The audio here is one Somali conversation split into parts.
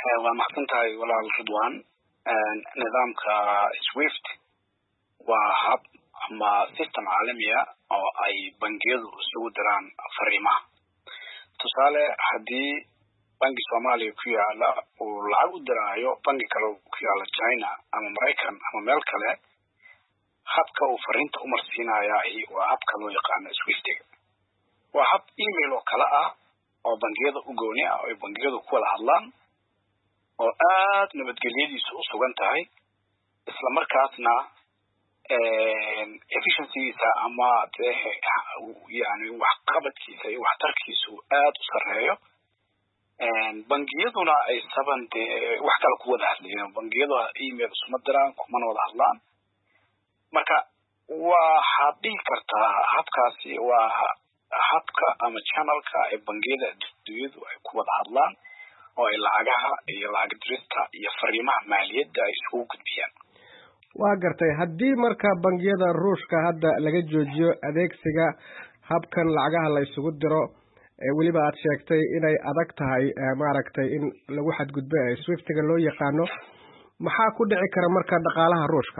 waa mahadsantahay walaal Ridwan. Nidaamka Swift waa hab ama system caalami ah oo ay bangiyadu isugu diraan fariimaha. Tusaale haddii bangi Soomaaliya ku yaala uu lacag u diraayo bangi kale ku yaala China ama Mareykan ama meel kale, habka uu fariinta u marsiinayaa waa habka loo yaqaan Swift. waa hab email oo kala ah oo bangiyada u gooni ah oo bangiyadu ku wada hadlaan oo aad nabadgelyadiisu u sugan tahay, isla markaasna efficiency-giisa ama yani waxqabadkiisa iyo waxtarkiisu aad u sareeyo. Bangiyaduna ay wax kale ku wada hadlayaan, bangiyadu email isuma diraan, kumana wada hadlaan. marka waxaad dhihi kartaa habkaasi waa habka ama channelka ay bangiyada adduunyadu ay ku wada hadlaan oo ay lacagaha iyo lacag dirista iyo fariimaha maaliyadda ay isugu gudbiyaan. waa gartay. haddii marka bangiyada ruushka hadda laga joojiyo adeegsiga habkan lacagaha la isugu diro, weliba aad sheegtay inay adag tahay maaragtay in lagu xadgudbo Swiftiga loo yaqaano, maxaa ku dhici kara marka dhaqaalaha ruushka?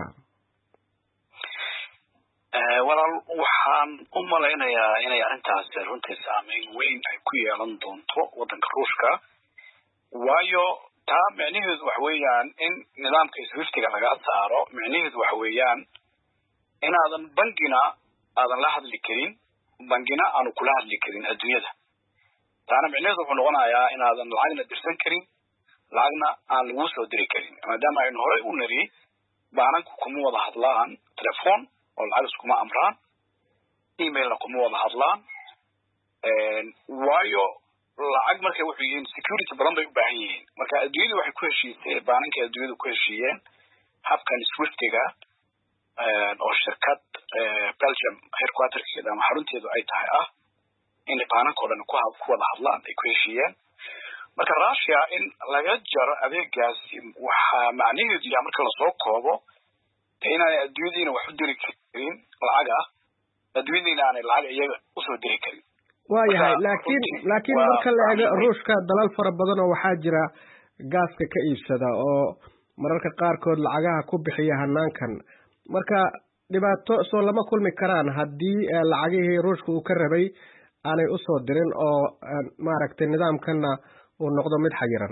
walaal waxaan u malaynayaa inay arrintaas runtii saameyn weyn ay ku yeelan doonto waddanka ruushka, waayo taa micnaheedu waxa weeyaan in nidaamka Swiftiga laga saaro. micnaheedu waxa weeyaan inaadan bangina aadan la hadli karin, bangina aanu kula hadli karin adduunyada. taana micnaheedu wuxuu noqonayaa inaadan lacagna dirsan karin, lacagna aan lagu soo diri karin, maadaama aynu horey u niri baananku kuma wada hadlaan telefoon oo lacag iskuma amraan, emailna kuma wada hadlaan, waayo lacag markay wuxuu yihiin security badan bay u baahan yihiin. marka adduunyadu waxay ku heshiisay, baanankii adduunyadu ku heshiiyeen habkan Swiftiga oo shirkad Belgium headquarterkeeda ama xarunteedu ay tahay in baananka oo dhan ku wada hadlaan ay ku heshiiyeen. marka Russia in laga jaro adeegaasi waxaa macnaheedu yahay marka lasoo koobo inaanay adduunyadiina wax u diri karin lacag adduunyadiina aanay lacag iyaga usoo diri karin. waayahay laakiin marka la eego ruushka dalal fara badan oo waxaa jira gaaska ka iibsada oo mararka qaarkood lacagaha ku bixiya hanaankan. marka dhibaato soo lama kulmi karaan haddii lacagihii ruushka uu ka rabay aanay usoo dirin oo maaragtay nidaamkana uu noqdo mid xayiran?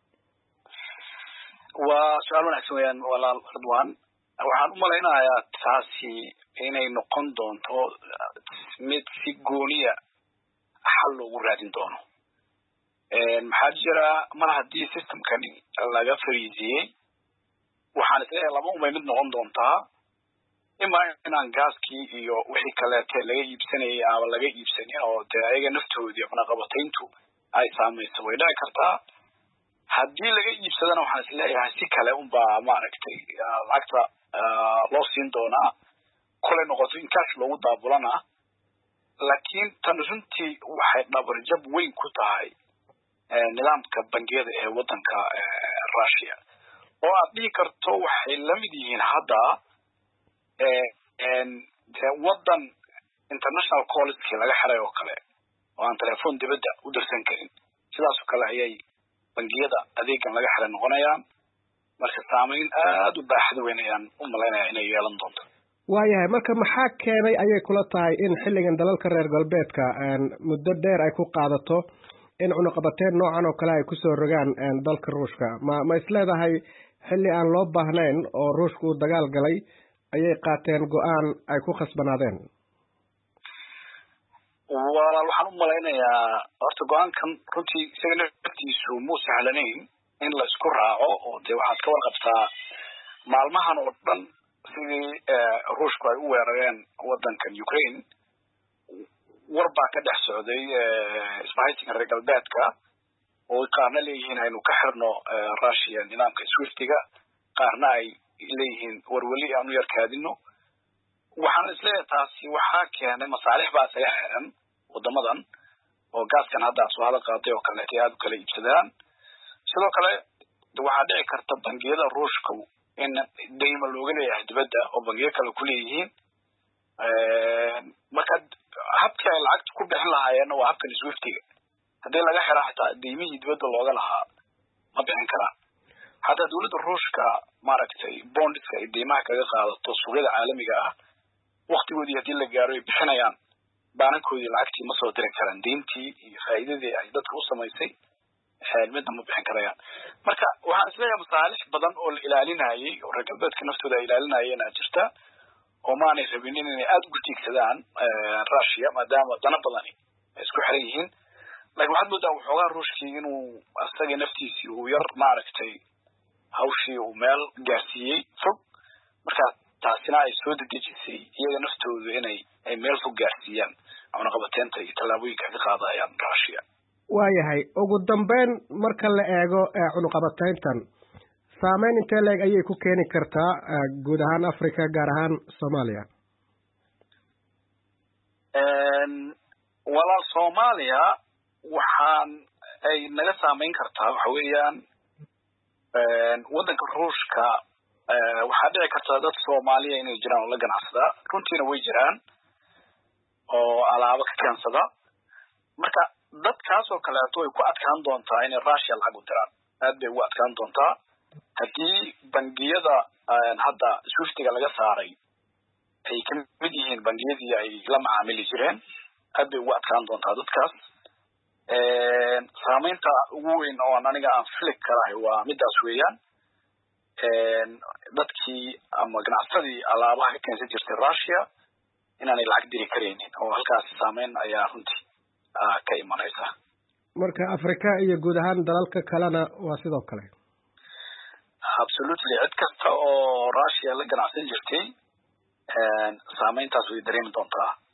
waa su-aal wanaagsan weeyaan walaal Ridwan. waxaan u malaynayaa taasi inay noqon doonto mid si gooniya xal loogu raadin doono. maxaa jira mar haddii systemkani laga fariisiyey, waxaan isleeyahay laba umay mid noqon doontaa, ima inaan gaaskii iyo wixii kaleete laga iibsanayay ama laga iibsanin oo dee ayaga naftoodii cunaqabatayntu ay saamayso way dhici kartaa. haddii laga iibsadana waxaan isleeyahay si kale unbaa maaragtay lacagta loo siin doonaa, kolay noqoto in cash loogu daabulana. laakiin tan runtii waxay dhabarjab weyn ku tahay nidaamka bangiyada ee waddanka Russia, oo aad dhihi karto waxay la mid yihiin hadda waddan international callskii laga xiray oo kale oo aan telefoon dibadda u dirsan karin. sidaas oo kale ayay bangiyada adeegan laga xiray noqonayaan. marka saameyn aad u baaxad weyn ayaan u malaynayaa inay yeelan doonto. waayahay marka maxaa keenay ayay kula tahay in xilligan dalalka reer galbeedka muddo dheer ay ku qaadato in cunaqabateed noocan oo kale ay kusoo rogaan dalka ruushka? ma isleedahay xilli aan loo baahnayn oo ruushka uu dagaal galay ayay qaateen go-aan ay ku khasbanaadeen? walaal waxaan u malaynayaa horta go-aankan runtii isaga naftiisu muu sahlanayn in la isku raaco, oo dee waxaad ka warqabtaa maalmahan oo dhan sidii ruushku ay u weerareen waddankan Ukraine. war baa ka dhex socday isbahaysiga reer galbeedka oo qaarna leeyihiin aynu ka xirno Russia nidaamka Swiftiga, qaarna ay leeyihiin warweli aanu yarkaadino. waxaan isleeyahay taasi waxaa keenay masaalix baa isaga xiran wadamadan oo gaaskan hadda soo hadal qaaday oo kale aad u kala iibsadaan. sidoo kale waxaa dhici karta bangiyada ruushka in deyma looga leeyahay dibadda oo bangiyo kale ku leeyihiin. marka habkii ay lacagta ku bixin lahaayeen waa habkan Swiftiga. haddii laga xiraa xitaa deymihii dibadda looga lahaa ma bixin karaan. Hataa dawladda Ruushka maaragtay bondska ay deymaha kaga qaadato suuqyada caalamiga ah waqtigoodii hadii la gaaro ay bixinayaan baanankoodii lacagtii ma soo diri karaan deyntii iyo faa'iidadii ay dadka u samaysay midna ma bixin karayaan. Marka waxaan isleeyahay masaalix badan oo la ilaalinayay oo reer galbeedka naftooda ay ilaalinayeen jirta oo maanay rabin inay aad ugu tiigsadaan Russia maadaama dana badani isku xiran yihiin. laakiin waxaad moodaa waxoogaa Ruushkii inuu asaga naftiisii uu yar maaragtay hawshii uu meel gaarsiiyey fog, marka taasina ay soo dedejisay iyaga naftoodu inay meel fog gaarsiiyaan cunaqabateynta iyo tallaabooyinka ka qaadayaan Russia. waayahay ugu dambeyn marka la eego cunaqabateyntan saameyn intee leeg ayay ku keeni kartaa guud ahaan Afrika gaar ahaan Soomaaliya? walaal Soomaaliya waxaan ay naga saameyn kartaa waxa weeyaan waddanka Ruushka waxaa dhici karta dad Soomaaliya inay jiraan oo la ganacsada runtiina way jiraan oo alaabo ka keensadda. Marka dadkaas oo kaleeto way ku adkaan doontaa inay Russia lacag u diraan, aad bay ugu adkaan doontaa. haddii bangiyada hadda Swiftiga laga saaray ay ka mid yihiin bangiyadii ay la macaamili jireen, aad bay ugu adkaan doontaa dadkaas. saameynta ugu weyn oo aniga aan fili karahay waa midaas weeyaan. dadkii ama ganacsadii alaabaha ka keensan jirtay Russia inaanay lacag diri karaynin oo halkaas saameyn ayaa runtii ka imanaysa. marka Afrika iyo guud ahaan dalalka kalena waa sidoo kale. absolutely cid kasta oo Russia la ganacsan jirtay saameyntaas way dareemi doontaa.